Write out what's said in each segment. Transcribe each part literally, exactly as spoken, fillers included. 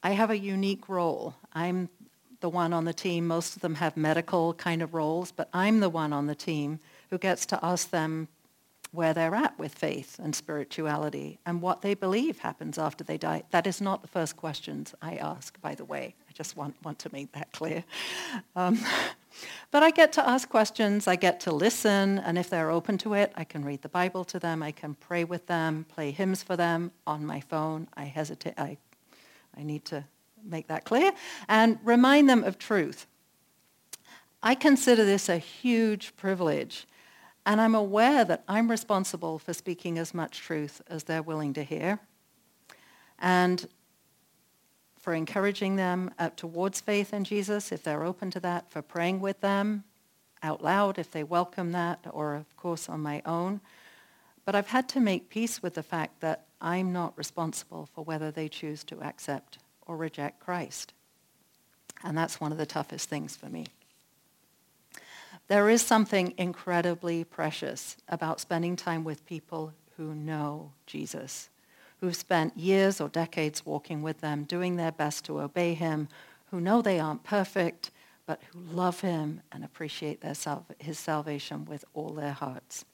I have a unique role. I'm the one on the team. Most of them have medical kind of roles, but I'm the one on the team who gets to ask them where they're at with faith and spirituality and what they believe happens after they die. That is not the first questions I ask, by the way. I just want, want to make that clear. Um, but I get to ask questions, I get to listen, and if they're open to it, I can read the Bible to them, I can pray with them, play hymns for them on my phone. I hesitate, I, I need to make that clear, and remind them of truth. I consider this a huge privilege. And I'm aware that I'm responsible for speaking as much truth as they're willing to hear, and for encouraging them up towards faith in Jesus, if they're open to that, for praying with them out loud, if they welcome that, or of course on my own. But I've had to make peace with the fact that I'm not responsible for whether they choose to accept or reject Christ. And that's one of the toughest things for me. There is something incredibly precious about spending time with people who know Jesus, who've spent years or decades walking with them, doing their best to obey him, who know they aren't perfect, but who love him and appreciate their sal- his salvation with all their hearts.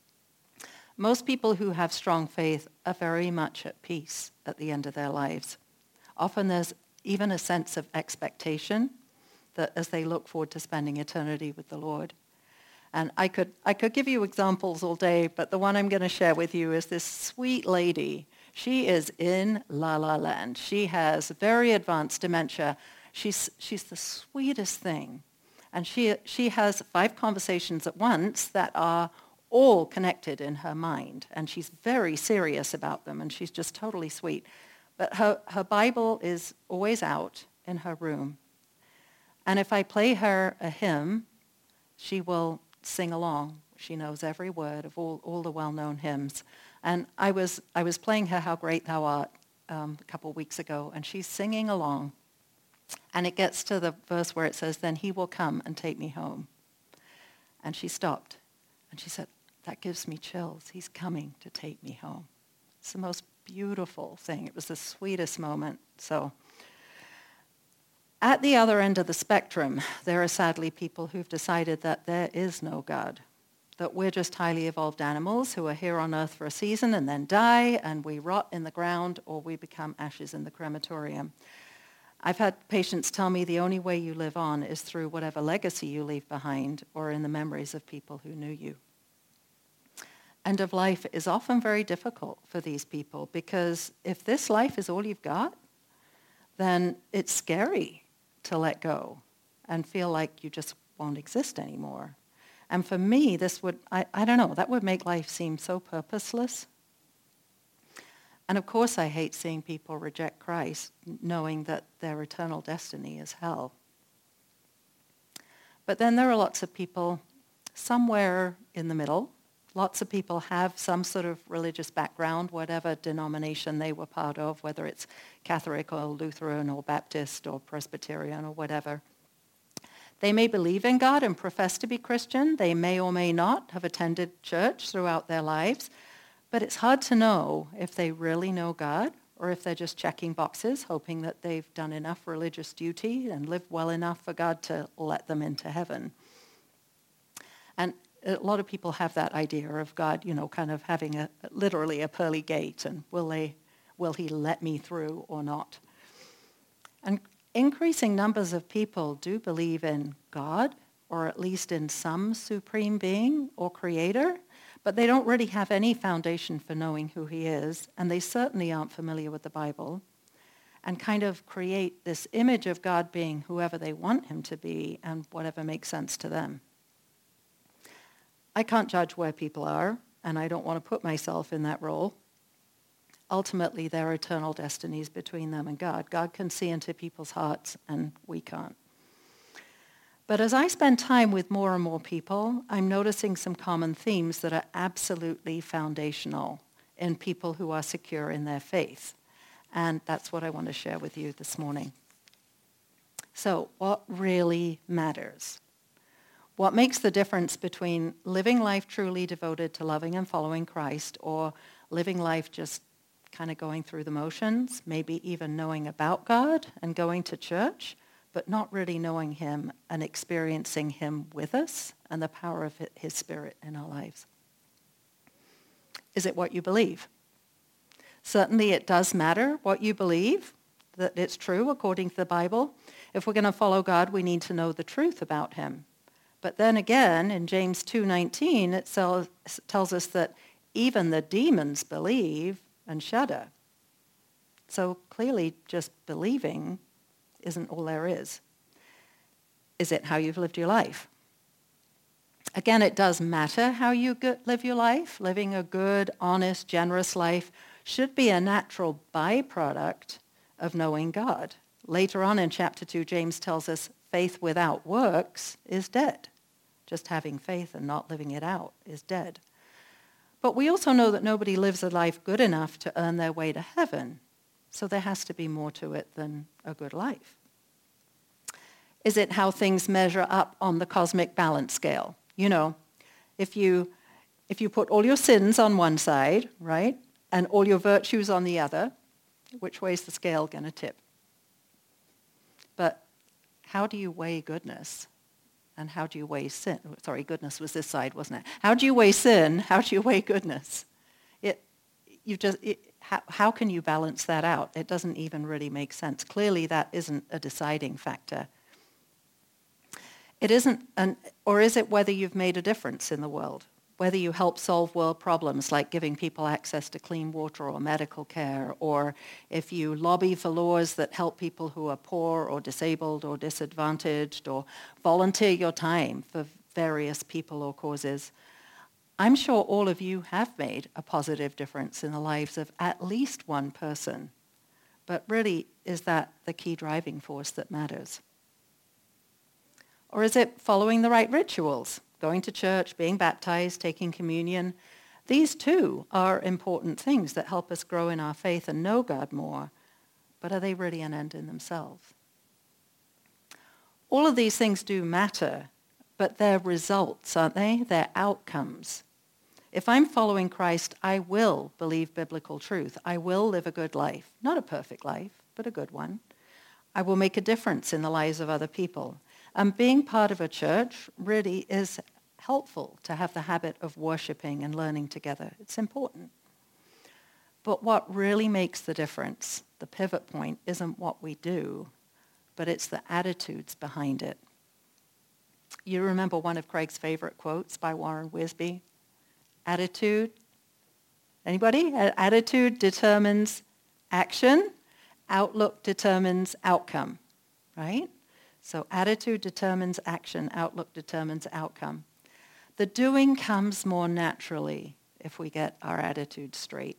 Most people who have strong faith are very much at peace at the end of their lives. Often there's even a sense of expectation that as they look forward to spending eternity with the Lord. And I could I could give you examples all day, but the one I'm going to share with you is this sweet lady. She is in La La Land. She has very advanced dementia. She's she's the sweetest thing. And she she has five conversations at once that are all connected in her mind. And she's very serious about them, and she's just totally sweet. But her, her Bible is always out in her room. And if I play her a hymn, she will sing along. She knows every word of all, all the well-known hymns. And I was I was playing her How Great Thou Art um, a couple of weeks ago, and she's singing along. And it gets to the verse where it says, "Then he will come and take me home." And she stopped, and she said, "That gives me chills. He's coming to take me home." It's the most beautiful thing. It was the sweetest moment. So at the other end of the spectrum, there are sadly people who've decided that there is no God, that we're just highly evolved animals who are here on earth for a season and then die, and we rot in the ground or we become ashes in the crematorium. I've had patients tell me the only way you live on is through whatever legacy you leave behind or in the memories of people who knew you. End of life is often very difficult for these people because if this life is all you've got, then it's scary to let go and feel like you just won't exist anymore. And for me, this would, I, I don't know, that would make life seem so purposeless. And of course, I hate seeing people reject Christ, knowing that their eternal destiny is hell. But then there are lots of people somewhere in the middle. Lots of people have some sort of religious background, whatever denomination they were part of, whether it's Catholic or Lutheran or Baptist or Presbyterian or whatever. They may believe in God and profess to be Christian. They may or may not have attended church throughout their lives. But it's hard to know if they really know God or if they're just checking boxes, hoping that they've done enough religious duty and lived well enough for God to let them into heaven. And a lot of people have that idea of God, you know, kind of having a literally a pearly gate, and will they, will he let me through or not? And increasing numbers of people do believe in God, or at least in some supreme being or creator, but they don't really have any foundation for knowing who he is, and they certainly aren't familiar with the Bible, and kind of create this image of God being whoever they want him to be and whatever makes sense to them. I can't judge where people are, and I don't want to put myself in that role. Ultimately, there are eternal destinies between them and God. God can see into people's hearts, and we can't. But as I spend time with more and more people, I'm noticing some common themes that are absolutely foundational in people who are secure in their faith. And that's what I want to share with you this morning. So, what really matters? What makes the difference between living life truly devoted to loving and following Christ or living life just kind of going through the motions, maybe even knowing about God and going to church, but not really knowing him and experiencing him with us and the power of his Spirit in our lives? Is it what you believe? Certainly it does matter what you believe, that it's true according to the Bible. If we're going to follow God, we need to know the truth about him. But then again, in James two nineteen, it tells us that even the demons believe and shudder. So clearly just believing isn't all there is. Is it how you've lived your life? Again, it does matter how you live your life. Living a good, honest, generous life should be a natural byproduct of knowing God. Later on in chapter two, James tells us faith without works is dead. Just having faith and not living it out is dead. But we also know that nobody lives a life good enough to earn their way to heaven. So there has to be more to it than a good life. Is it how things measure up on the cosmic balance scale? You know, if you if you put all your sins on one side, right, and all your virtues on the other, which way is the scale going to tip? But how do you weigh goodness? And how do you weigh sin? Sorry, goodness was this side, wasn't it? How do you weigh sin? How do you weigh goodness? It, you just, it, how, how can you balance that out? It doesn't even really make sense. Clearly, that isn't a deciding factor. It isn't, an, or is it whether you've made a difference in the world? Whether you help solve world problems like giving people access to clean water or medical care, or if you lobby for laws that help people who are poor or disabled or disadvantaged, or volunteer your time for various people or causes. I'm sure all of you have made a positive difference in the lives of at least one person. But really, is that the key driving force that matters? Or is it following the right rituals? Going to church, being baptized, taking communion. These too are important things that help us grow in our faith and know God more. But are they really an end in themselves? All of these things do matter, but they're results, aren't they? They're outcomes. If I'm following Christ, I will believe biblical truth. I will live a good life. Not a perfect life, but a good one. I will make a difference in the lives of other people. And being part of a church really is helpful to have the habit of worshiping and learning together. It's important. But what really makes the difference, the pivot point, isn't what we do, but it's the attitudes behind it. You remember one of Craig's favorite quotes by Warren Wiersbe? Attitude. Anybody? Attitude determines action. Outlook determines outcome, right? So attitude determines action. Outlook determines outcome. The doing comes more naturally if we get our attitude straight.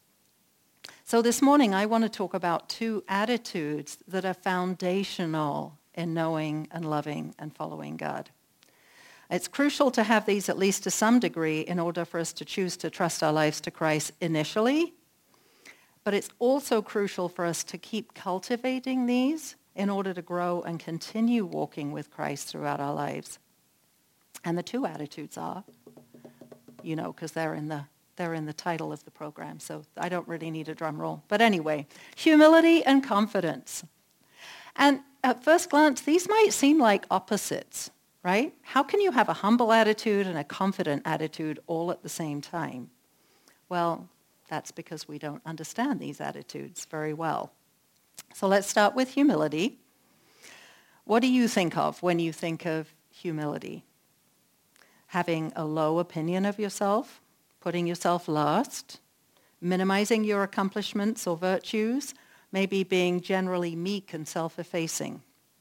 So this morning I want to talk about two attitudes that are foundational in knowing and loving and following God. It's crucial to have these at least to some degree in order for us to choose to trust our lives to Christ initially. But it's also crucial for us to keep cultivating these in order to grow and continue walking with Christ throughout our lives. And the two attitudes are, you know, because they're in the they're in the title of the program, so I don't really need a drum roll. But anyway, humility and confidence. And at first glance, these might seem like opposites, right? How can you have a humble attitude and a confident attitude all at the same time? Well, that's because we don't understand these attitudes very well. So let's start with humility. What do you think of when you think of humility? Having a low opinion of yourself, putting yourself last, minimizing your accomplishments or virtues, maybe being generally meek and self-effacing.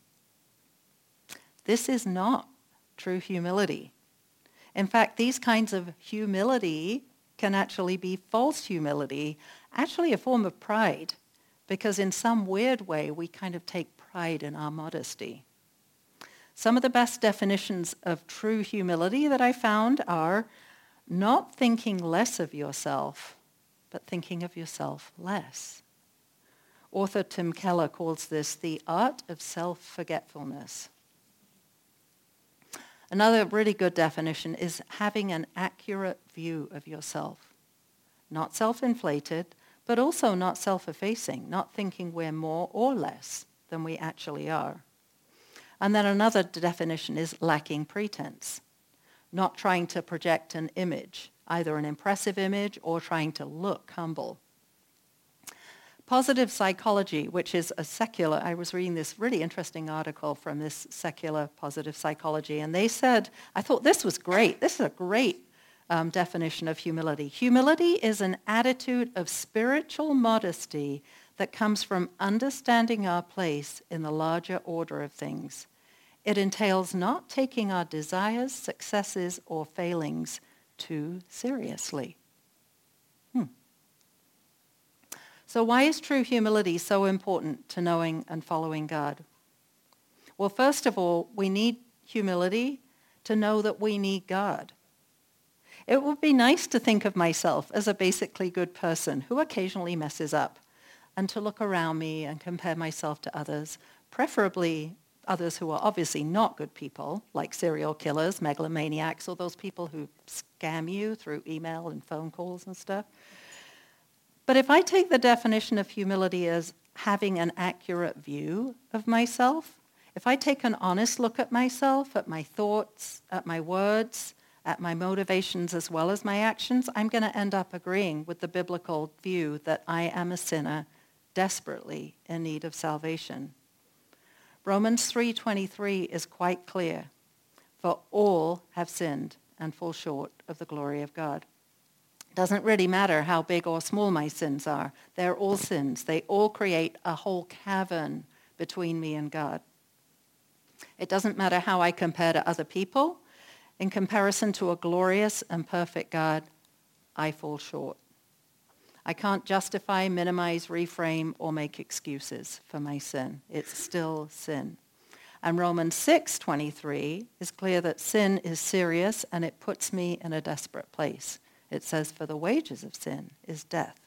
This is not true humility. In fact, these kinds of humility can actually be false humility, actually a form of pride, because in some weird way we kind of take pride in our modesty. Some of the best definitions of true humility that I found are not thinking less of yourself, but thinking of yourself less. Author Tim Keller calls this the art of self-forgetfulness. Another really good definition is having an accurate view of yourself. Not self-inflated, but also not self-effacing, not thinking we're more or less than we actually are. And then another definition is lacking pretense, not trying to project an image, either an impressive image or trying to look humble. Positive psychology, which is a secular, I was reading this really interesting article from this secular positive psychology, and they said, I thought this was great. This is a great um, definition of humility. Humility is an attitude of spiritual modesty that comes from understanding our place in the larger order of things. It entails not taking our desires, successes, or failings too seriously. Hmm. So why is true humility so important to knowing and following God? Well, first of all, we need humility to know that we need God. It would be nice to think of myself as a basically good person who occasionally messes up, and to look around me and compare myself to others, preferably others who are obviously not good people, like serial killers, megalomaniacs, or those people who scam you through email and phone calls and stuff. But if I take the definition of humility as having an accurate view of myself, if I take an honest look at myself, at my thoughts, at my words, at my motivations as well as my actions, I'm going to end up agreeing with the biblical view that I am a sinner desperately in need of salvation. Romans three twenty-three is quite clear. For all have sinned and fall short of the glory of God. It doesn't really matter how big or small my sins are. They're all sins. They all create a whole cavern between me and God. It doesn't matter how I compare to other people. In comparison to a glorious and perfect God, I fall short. I can't justify, minimize, reframe, or make excuses for my sin. It's still sin. And Romans six twenty-three is clear that sin is serious and it puts me in a desperate place. It says, for the wages of sin is death.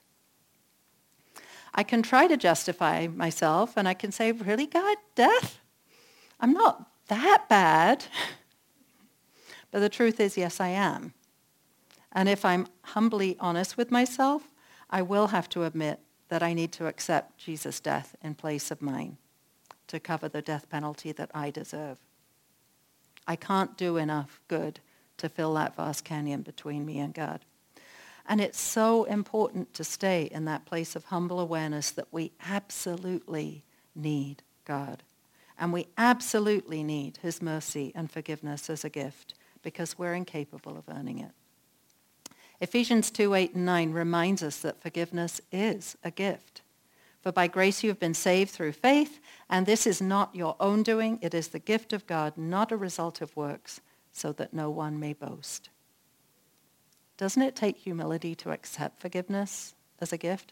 I can try to justify myself and I can say, really, God, death? I'm not that bad. But the truth is, yes, I am. And if I'm humbly honest with myself, I will have to admit that I need to accept Jesus' death in place of mine to cover the death penalty that I deserve. I can't do enough good to fill that vast canyon between me and God. And it's so important to stay in that place of humble awareness that we absolutely need God. And we absolutely need his mercy and forgiveness as a gift because we're incapable of earning it. Ephesians two, eight, and nine reminds us that forgiveness is a gift. For by grace you have been saved through faith, and this is not your own doing. It is the gift of God, not a result of works, so that no one may boast. Doesn't it take humility to accept forgiveness as a gift?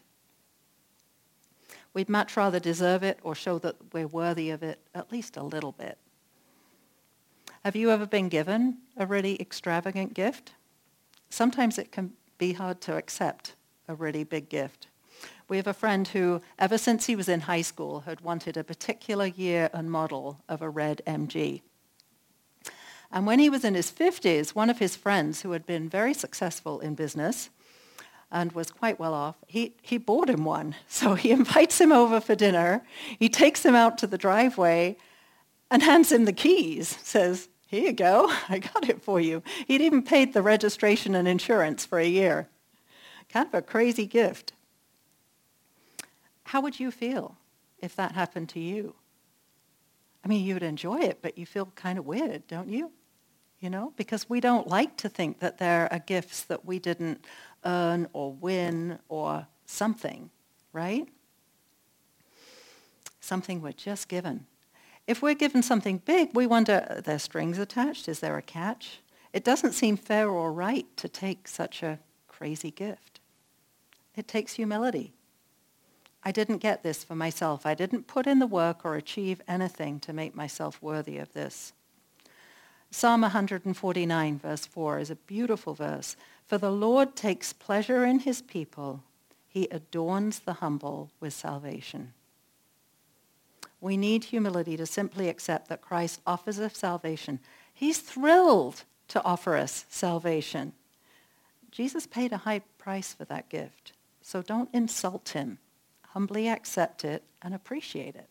We'd much rather deserve it or show that we're worthy of it at least a little bit. Have you ever been given a really extravagant gift? Sometimes it can be hard to accept a really big gift. We have a friend who, ever since he was in high school, had wanted a particular year and model of a red M G. And when he was in his fifties, one of his friends, who had been very successful in business and was quite well off, he, he bought him one. So he invites him over for dinner. He takes him out to the driveway and hands him the keys, says, here you go, I got it for you. He'd even paid the registration and insurance for a year. Kind of a crazy gift. How would you feel if that happened to you? I mean, you'd enjoy it, but you feel kind of weird, don't you? You know, because we don't like to think that there are gifts that we didn't earn or win or something, right? Something we're just given. If we're given something big, we wonder, are there strings attached? Is there a catch? It doesn't seem fair or right to take such a crazy gift. It takes humility. I didn't get this for myself. I didn't put in the work or achieve anything to make myself worthy of this. Psalm one forty-nine, verse four, is a beautiful verse. For the Lord takes pleasure in his people. He adorns the humble with salvation. We need humility to simply accept that Christ offers us salvation. He's thrilled to offer us salvation. Jesus paid a high price for that gift So don't insult him. Humbly accept it and appreciate it.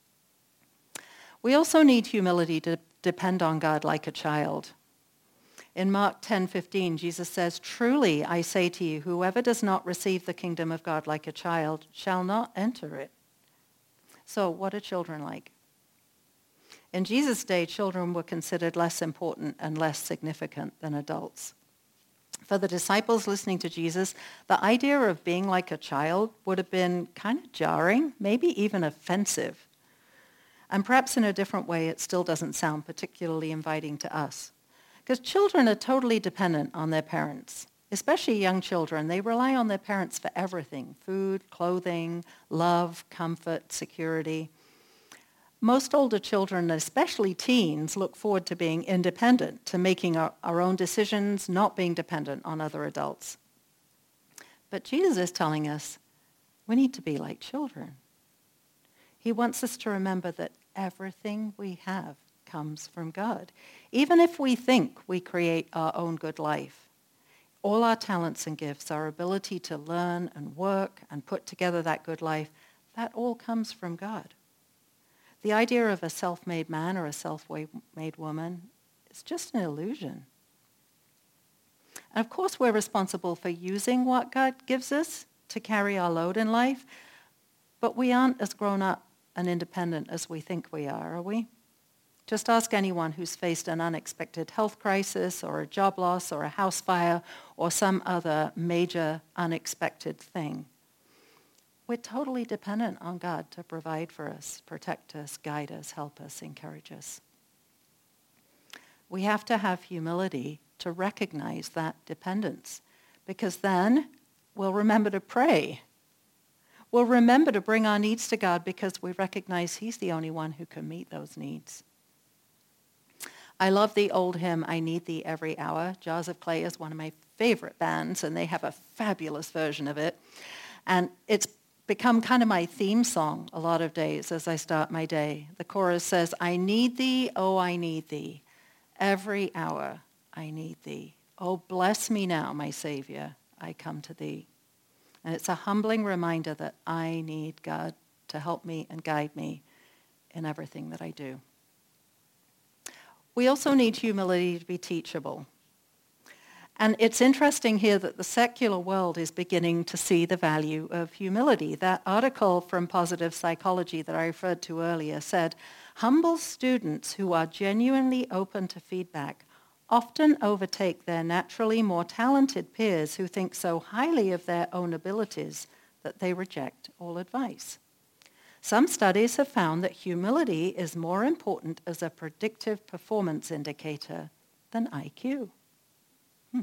We also need humility to depend on God like a child. In Mark ten fifteen, Jesus says, "Truly I say to you, whoever does not receive the kingdom of God like a child shall not enter it." So what are children like? In Jesus' day, children were considered less important and less significant than adults. For the disciples listening to Jesus, the idea of being like a child would have been kind of jarring, maybe even offensive. And perhaps in a different way, it still doesn't sound particularly inviting to us. Because children are totally dependent on their parents, especially young children. They rely on their parents for everything: food, clothing, love, comfort, security. Most older children, especially teens, look forward to being independent, to making our, our own decisions, not being dependent on other adults. But Jesus is telling us we need to be like children. He wants us to remember that everything we have comes from God. Even if we think we create our own good life, all our talents and gifts, our ability to learn and work and put together that good life, that all comes from God. The idea of a self-made man or a self-made woman is just an illusion. And of course, we're responsible for using what God gives us to carry our load in life, but we aren't as grown up and independent as we think we are, are we? Just ask anyone who's faced an unexpected health crisis or a job loss or a house fire or some other major unexpected thing. We're totally dependent on God to provide for us, protect us, guide us, help us, encourage us. We have to have humility to recognize that dependence, because then we'll remember to pray. We'll remember to bring our needs to God because we recognize he's the only one who can meet those needs. I love the old hymn, "I Need Thee Every Hour." Jars of Clay is one of my favorite bands, and they have a fabulous version of it. And it's become kind of my theme song a lot of days as I start my day. The chorus says, "I need thee, oh, I need thee. Every hour I need thee. Oh, bless me now, my Savior, I come to thee." And it's a humbling reminder that I need God to help me and guide me in everything that I do. We also need humility to be teachable. And it's interesting here that the secular world is beginning to see the value of humility. That article from Positive Psychology that I referred to earlier said, humble students who are genuinely open to feedback often overtake their naturally more talented peers who think so highly of their own abilities that they reject all advice. Some studies have found that humility is more important as a predictive performance indicator than I Q. Hmm.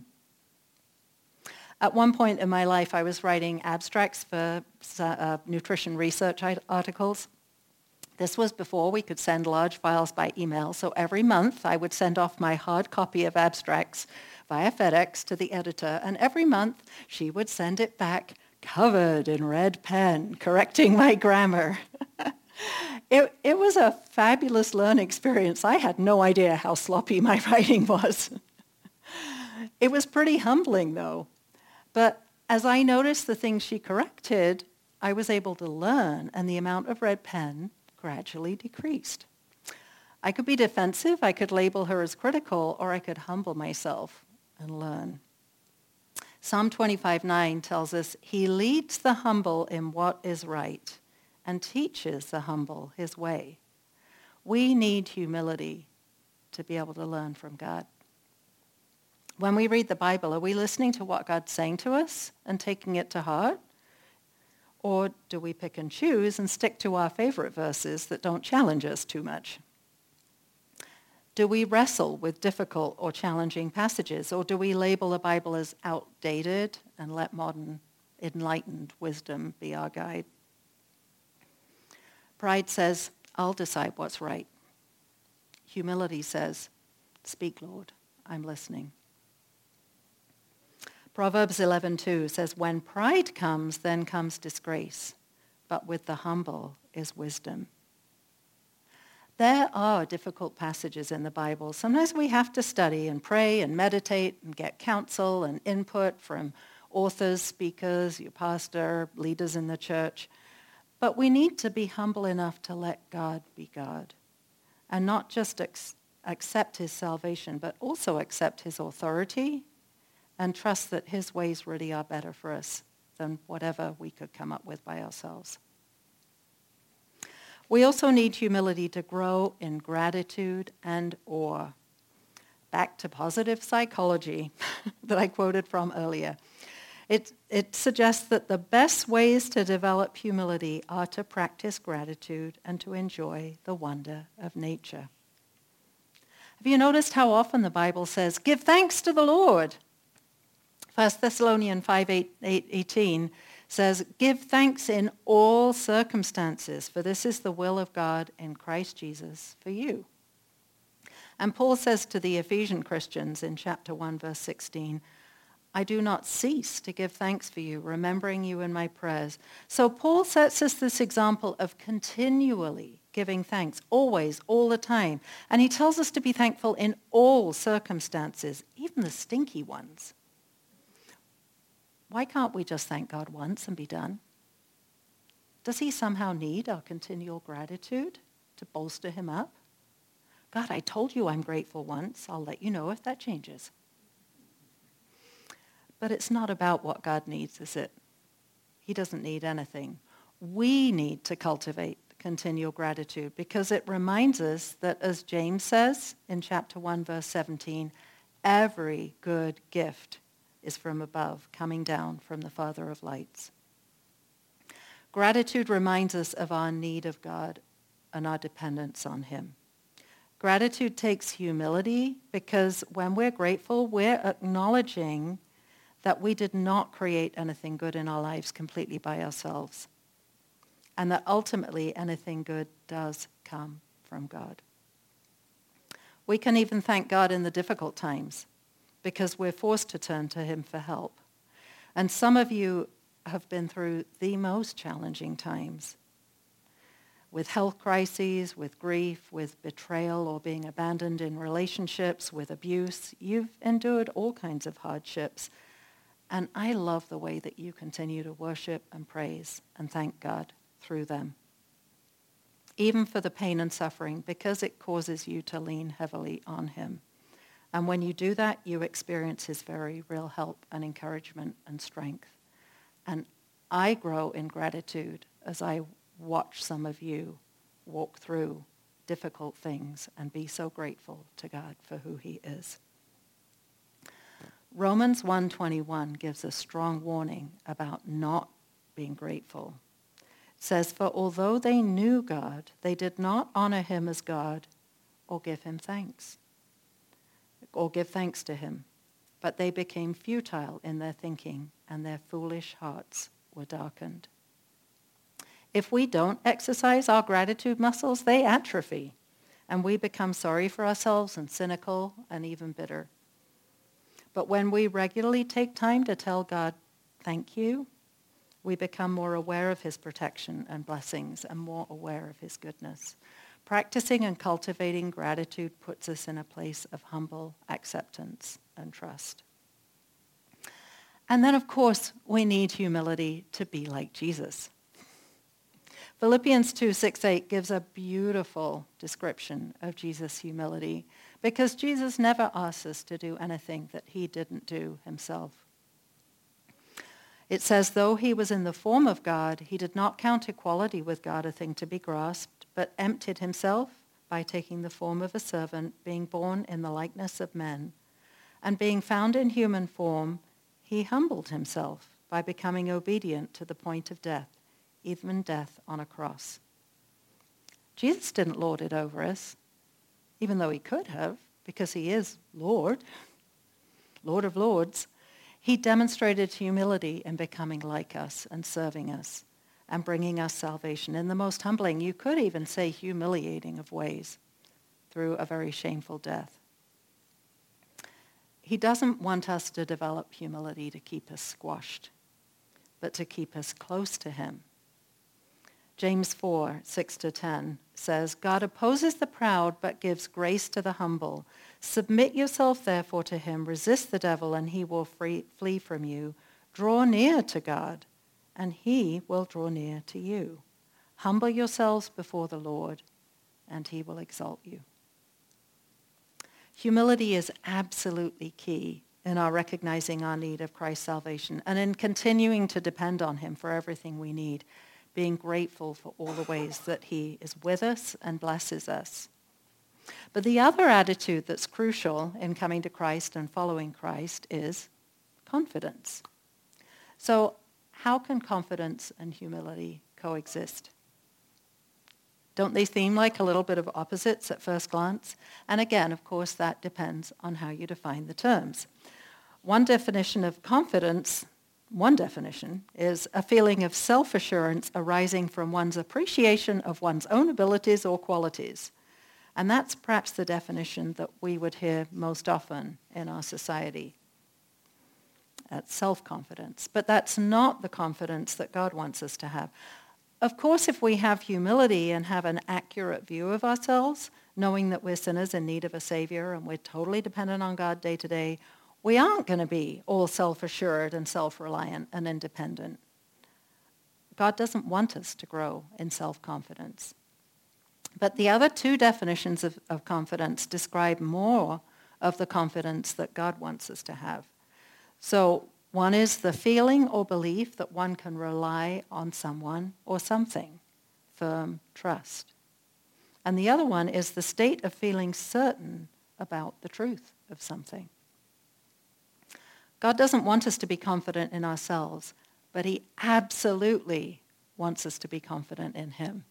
At one point in my life, I was writing abstracts for uh, nutrition research articles. This was before we could send large files by email, so every month I would send off my hard copy of abstracts via FedEx to the editor, and every month she would send it back covered in red pen, correcting my grammar. it, it was a fabulous learning experience. I had no idea how sloppy my writing was. It was pretty humbling, though. But as I noticed the things she corrected, I was able to learn, and the amount of red pen gradually decreased. I could be defensive, I could label her as critical, or I could humble myself and learn. Psalm twenty-five nine tells us, he leads the humble in what is right and teaches the humble his way. We need humility to be able to learn from God. When we read the Bible, are we listening to what God's saying to us and taking it to heart? Or do we pick and choose and stick to our favorite verses that don't challenge us too much? Do we wrestle with difficult or challenging passages, or do we label the Bible as outdated and let modern enlightened wisdom be our guide? Pride says, I'll decide what's right. Humility says, speak, Lord, I'm listening. Proverbs eleven two says, when pride comes, then comes disgrace, but with the humble is wisdom. There are difficult passages in the Bible. Sometimes we have to study and pray and meditate and get counsel and input from authors, speakers, your pastor, leaders in the church. But we need to be humble enough to let God be God and not just ex- accept his salvation, but also accept his authority and trust that his ways really are better for us than whatever we could come up with by ourselves. We also need humility to grow in gratitude and awe. Back to positive psychology that I quoted from earlier. It, it suggests that the best ways to develop humility are to practice gratitude and to enjoy the wonder of nature. Have you noticed how often the Bible says, give thanks to the Lord? First Thessalonians five eighteen says, give thanks in all circumstances, for this is the will of God in Christ Jesus for you. And Paul says to the Ephesian Christians in chapter one, verse sixteen, I do not cease to give thanks for you, remembering you in my prayers. So Paul sets us this example of continually giving thanks, always, all the time. And he tells us to be thankful in all circumstances, even the stinky ones. Why can't we just thank God once and be done? Does he somehow need our continual gratitude to bolster him up? God, I told you I'm grateful once. I'll let you know if that changes. But it's not about what God needs, is it? He doesn't need anything. We need to cultivate continual gratitude because it reminds us that, as James says in chapter one, verse seventeen, every good gift is from above, coming down from the Father of lights. Gratitude reminds us of our need of God and our dependence on him. Gratitude takes humility because when we're grateful, we're acknowledging that we did not create anything good in our lives completely by ourselves, and that ultimately anything good does come from God. We can even thank God in the difficult times because we're forced to turn to him for help. And some of you have been through the most challenging times with health crises, with grief, with betrayal or being abandoned in relationships, with abuse. You've endured all kinds of hardships. And I love the way that you continue to worship and praise and thank God through them, even for the pain and suffering, because it causes you to lean heavily on him. And when you do that, you experience his very real help and encouragement and strength. And I grow in gratitude as I watch some of you walk through difficult things and be so grateful to God for who he is. Romans one twenty-one gives a strong warning about not being grateful. It says, for although they knew God, they did not honor him as God or give him thanks, or give thanks to him, but they became futile in their thinking, and their foolish hearts were darkened. If we don't exercise our gratitude muscles, they atrophy, and we become sorry for ourselves and cynical and even bitter. But when we regularly take time to tell God, thank you, we become more aware of his protection and blessings and more aware of his goodness. Practicing and cultivating gratitude puts us in a place of humble acceptance and trust. And then, of course, we need humility to be like Jesus. Philippians two, six, eight gives a beautiful description of Jesus' humility because Jesus never asks us to do anything that he didn't do himself. It says, though he was in the form of God, he did not count equality with God a thing to be grasped, but emptied himself by taking the form of a servant, being born in the likeness of men. And being found in human form, he humbled himself by becoming obedient to the point of death, even death on a cross. Jesus didn't lord it over us, even though he could have, because he is Lord, Lord of Lords. He demonstrated humility in becoming like us and serving us and bringing us salvation in the most humbling, you could even say humiliating of ways, through a very shameful death. He doesn't want us to develop humility to keep us squashed, but to keep us close to him. James four, six to ten says, God opposes the proud, but gives grace to the humble. Submit yourself, therefore, to him. Resist the devil, and he will free, flee from you. Draw near to God, and he will draw near to you. Humble yourselves before the Lord, and he will exalt you. Humility is absolutely key in our recognizing our need of Christ's salvation and in continuing to depend on him for everything we need, being grateful for all the ways that he is with us and blesses us. But the other attitude that's crucial in coming to Christ and following Christ is confidence. So how can confidence and humility coexist? Don't they seem like a little bit of opposites at first glance? And again, of course, that depends on how you define the terms. One definition of confidence, one definition, is a feeling of self-assurance arising from one's appreciation of one's own abilities or qualities. And that's perhaps the definition that we would hear most often in our society. That's self-confidence. But that's not the confidence that God wants us to have. Of course, if we have humility and have an accurate view of ourselves, knowing that we're sinners in need of a Savior and we're totally dependent on God day to day, we aren't going to be all self-assured and self-reliant and independent. God doesn't want us to grow in self-confidence. But the other two definitions of, of confidence describe more of the confidence that God wants us to have. So one is the feeling or belief that one can rely on someone or something, firm trust. And the other one is the state of feeling certain about the truth of something. God doesn't want us to be confident in ourselves, but he absolutely wants us to be confident in him.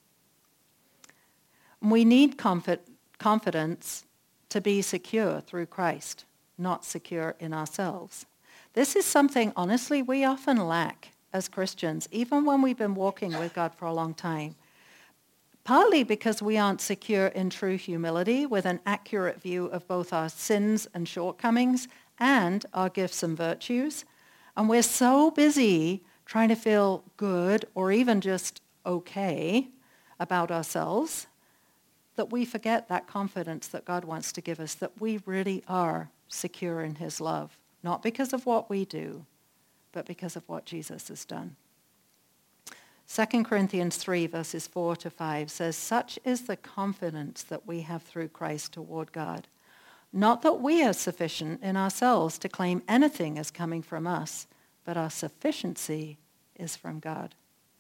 We need comfort, confidence to be secure through Christ, not secure in ourselves. This is something, honestly, we often lack as Christians, even when we've been walking with God for a long time. Partly because we aren't secure in true humility with an accurate view of both our sins and shortcomings and our gifts and virtues. And we're so busy trying to feel good or even just okay about ourselves that we forget that confidence that God wants to give us, that we really are secure in his love, not because of what we do, but because of what Jesus has done. Second Corinthians three, verses four to five says, "Such is the confidence that we have through Christ toward God. Not that we are sufficient in ourselves to claim anything as coming from us, but our sufficiency is from God."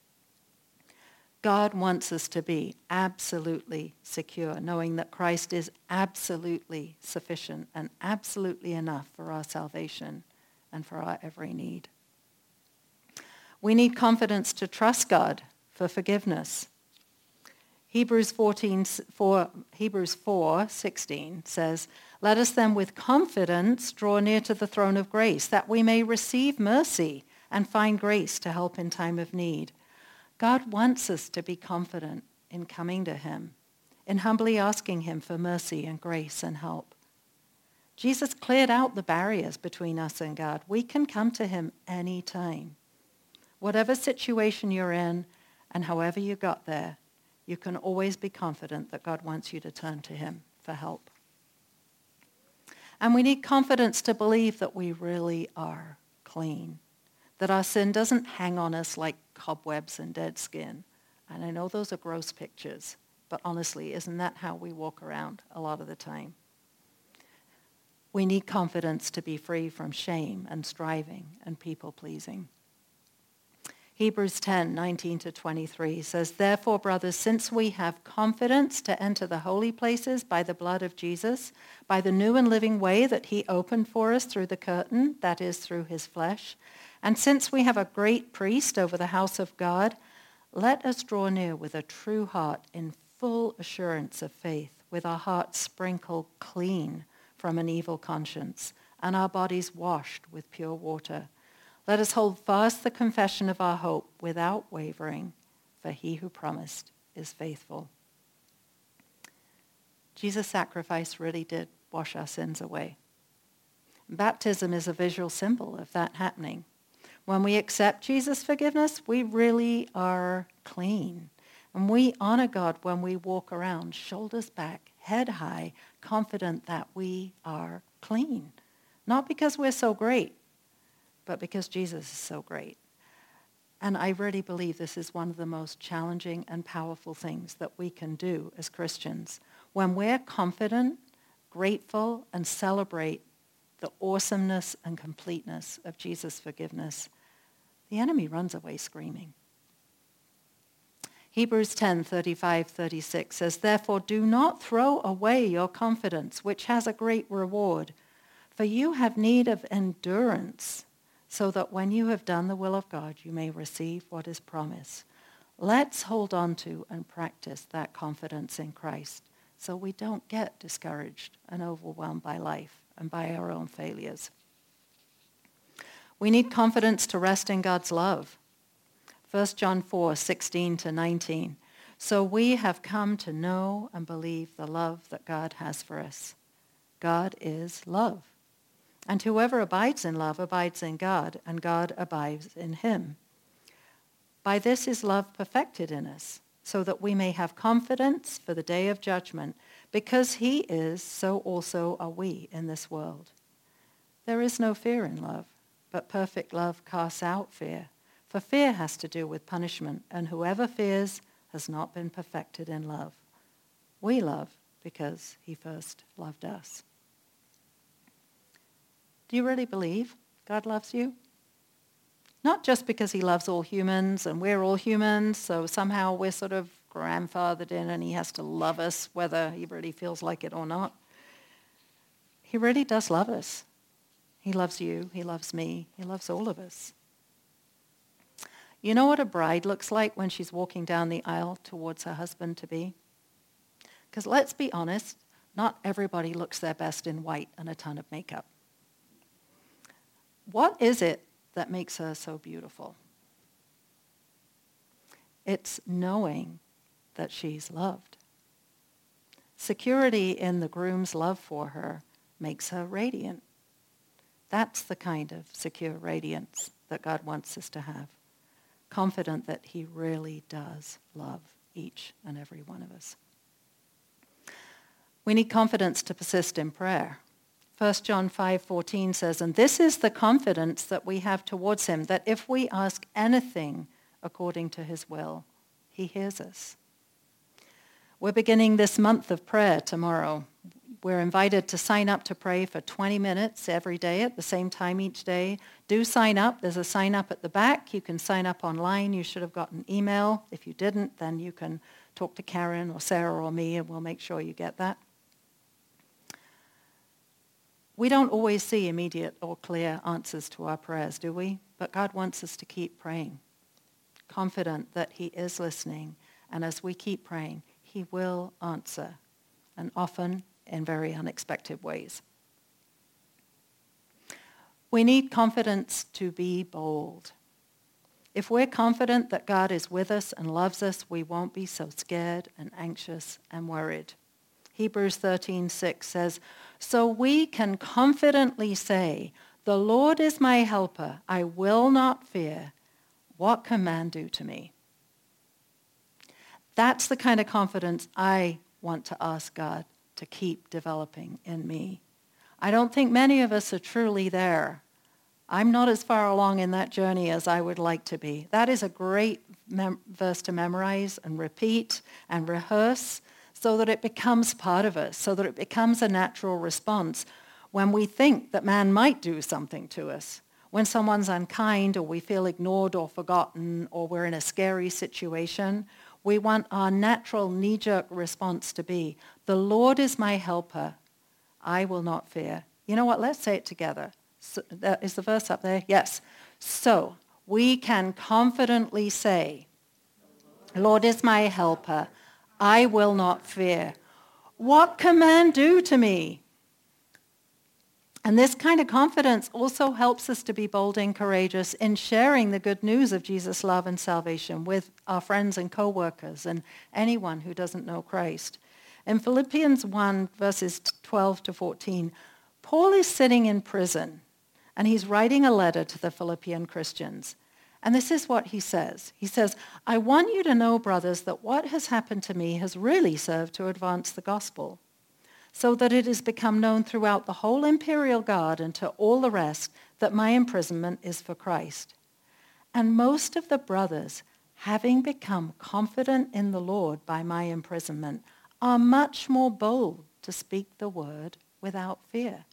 God wants us to be absolutely secure, knowing that Christ is absolutely sufficient and absolutely enough for our salvation and for our every need. We need confidence to trust God for forgiveness. Hebrews fourteen, four, Hebrews four sixteen says, "Let us then with confidence draw near to the throne of grace, that we may receive mercy and find grace to help in time of need." God wants us to be confident in coming to him, in humbly asking him for mercy and grace and help. Jesus cleared out the barriers between us and God. We can come to him anytime. Whatever situation you're in and however you got there, you can always be confident that God wants you to turn to him for help. And we need confidence to believe that we really are clean, that our sin doesn't hang on us like cobwebs and dead skin. And I know those are gross pictures, but honestly, isn't that how we walk around a lot of the time? We need confidence to be free from shame and striving and people-pleasing. Hebrews ten, nineteen to twenty-three says, "Therefore, brothers, since we have confidence to enter the holy places by the blood of Jesus, by the new and living way that he opened for us through the curtain, that is, through his flesh, and since we have a great priest over the house of God, let us draw near with a true heart in full assurance of faith, with our hearts sprinkled clean from an evil conscience, and our bodies washed with pure water. Let us hold fast the confession of our hope without wavering, for he who promised is faithful." Jesus' sacrifice really did wash our sins away. Baptism is a visual symbol of that happening. When we accept Jesus' forgiveness, we really are clean. And we honor God when we walk around shoulders back, head high, confident that we are clean. Not because we're so great, but because Jesus is so great. And I really believe this is one of the most challenging and powerful things that we can do as Christians. When we're confident, grateful, and celebrate the awesomeness and completeness of Jesus' forgiveness, the enemy runs away screaming. Hebrews ten, thirty-five, thirty-six says, "Therefore do not throw away your confidence, which has a great reward, for you have need of endurance, so that when you have done the will of God, you may receive what is promised." Let's hold on to and practice that confidence in Christ so we don't get discouraged and overwhelmed by life and by our own failures. We need confidence to rest in God's love. First John four, sixteen to nineteen. "So we have come to know and believe the love that God has for us. God is love. And whoever abides in love abides in God, and God abides in him. By this is love perfected in us, so that we may have confidence for the day of judgment. Because he is, so also are we in this world. There is no fear in love, but perfect love casts out fear. For fear has to do with punishment, and whoever fears has not been perfected in love. We love because he first loved us." Do you really believe God loves you? Not just because he loves all humans and we're all humans, so somehow we're sort of grandfathered in and he has to love us whether he really feels like it or not. He really does love us. He loves you, he loves me, he loves all of us. You know what a bride looks like when she's walking down the aisle towards her husband-to-be? Because let's be honest, not everybody looks their best in white and a ton of makeup. What is it that makes her so beautiful? It's knowing that she's loved. Security in the groom's love for her makes her radiant. That's the kind of secure radiance that God wants us to have. Confident that he really does love each and every one of us. We need confidence to persist in prayer. First John five fourteen says, "And this is the confidence that we have towards him, that if we ask anything according to his will, he hears us." We're beginning this month of prayer tomorrow. We're invited to sign up to pray for twenty minutes every day at the same time each day. Do sign up. There's a sign up at the back. You can sign up online. You should have got an email. If you didn't, then you can talk to Karen or Sarah or me, and we'll make sure you get that. We don't always see immediate or clear answers to our prayers, do we? But God wants us to keep praying, confident that he is listening. And as we keep praying, he will answer, and often in very unexpected ways. We need confidence to be bold. If we're confident that God is with us and loves us, we won't be so scared and anxious and worried. Hebrews thirteen six says, "So we can confidently say, 'The Lord is my helper. I will not fear. What can man do to me?'" That's the kind of confidence I want to ask God to keep developing in me. I don't think many of us are truly there. I'm not as far along in that journey as I would like to be. That is a great mem- verse to memorize and repeat and rehearse so that it becomes part of us, so that it becomes a natural response when we think that man might do something to us. When someone's unkind or we feel ignored or forgotten or we're in a scary situation, we want our natural knee-jerk response to be, "The Lord is my helper. I will not fear." You know what? Let's say it together. So, uh, is the verse up there? Yes. So we can confidently say, "Lord is my helper. I will not fear. What can man do to me?" And this kind of confidence also helps us to be bold and courageous in sharing the good news of Jesus' love and salvation with our friends and co-workers and anyone who doesn't know Christ. In Philippians one, verses twelve to fourteen, Paul is sitting in prison, and he's writing a letter to the Philippian Christians. And this is what he says. He says, "I want you to know, brothers, that what has happened to me has really served to advance the gospel, so that it has become known throughout the whole imperial guard and to all the rest that my imprisonment is for Christ. And most of the brothers, having become confident in the Lord by my imprisonment, are much more bold to speak the word without fear.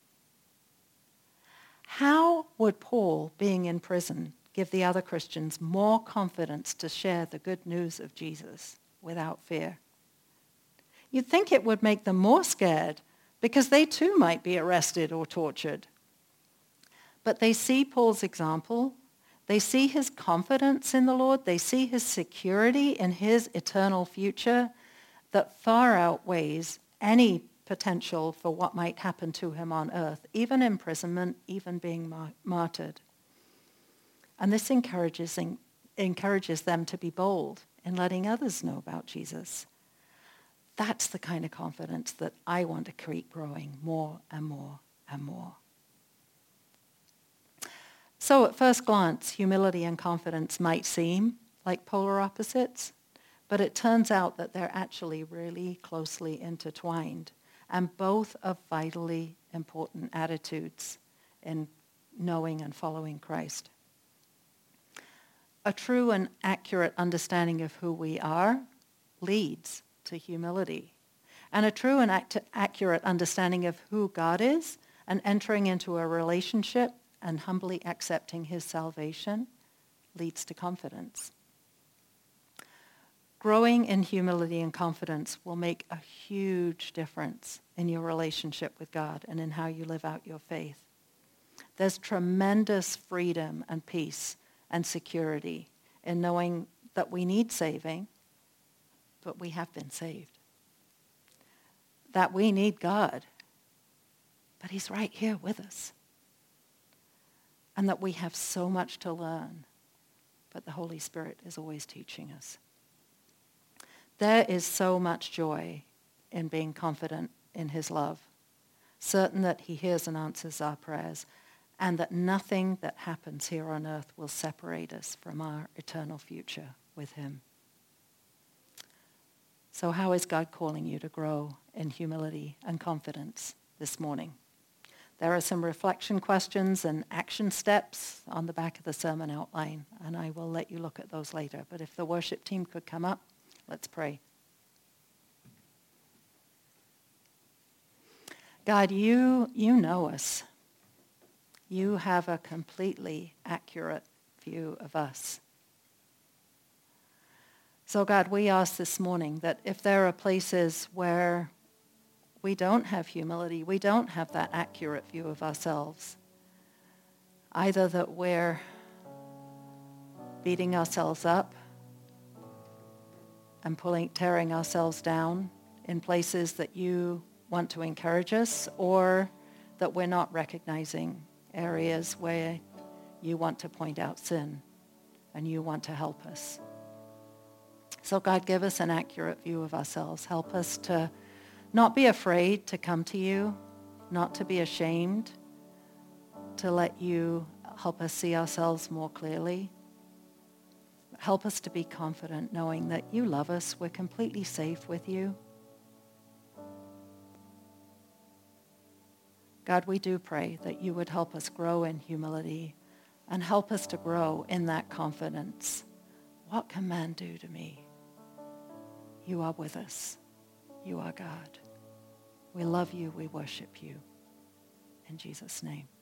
How would Paul, being in prison, give the other Christians more confidence to share the good news of Jesus without fear? You'd think it would make them more scared because they too might be arrested or tortured. But they see Paul's example. They see his confidence in the Lord. They see his security in his eternal future that far outweighs any potential for what might happen to him on earth, even imprisonment, even being mar- martyred. And this encourages, encourages them to be bold in letting others know about Jesus. That's the kind of confidence that I want to keep growing more and more and more. So at first glance, humility and confidence might seem like polar opposites, but it turns out that they're actually really closely intertwined, and both are vitally important attitudes in knowing and following Christ. A true and accurate understanding of who we are leads to humility. And a true and act- accurate understanding of who God is and entering into a relationship and humbly accepting his salvation leads to confidence. Growing in humility and confidence will make a huge difference in your relationship with God and in how you live out your faith. There's tremendous freedom and peace and security in knowing that we need saving, but we have been saved. That we need God, but he's right here with us. And that we have so much to learn, but the Holy Spirit is always teaching us. There is so much joy in being confident in his love, certain that he hears and answers our prayers, and that nothing that happens here on earth will separate us from our eternal future with him. So how is God calling you to grow in humility and confidence this morning? There are some reflection questions and action steps on the back of the sermon outline, and I will let you look at those later. But if the worship team could come up, let's pray. God, you, you know us. You have a completely accurate view of us. So God, we ask this morning that if there are places where we don't have humility, we don't have that accurate view of ourselves, either that we're beating ourselves up and pulling, tearing ourselves down in places that you want to encourage us, or that we're not recognizing areas where you want to point out sin and you want to help us. So God, give us an accurate view of ourselves. Help us to not be afraid to come to you, not to be ashamed, to let you help us see ourselves more clearly. Help us to be confident knowing that you love us. We're completely safe with you. God, we do pray that you would help us grow in humility and help us to grow in that confidence. What can man do to me? You are with us. You are God. We love you. We worship you. In Jesus' name.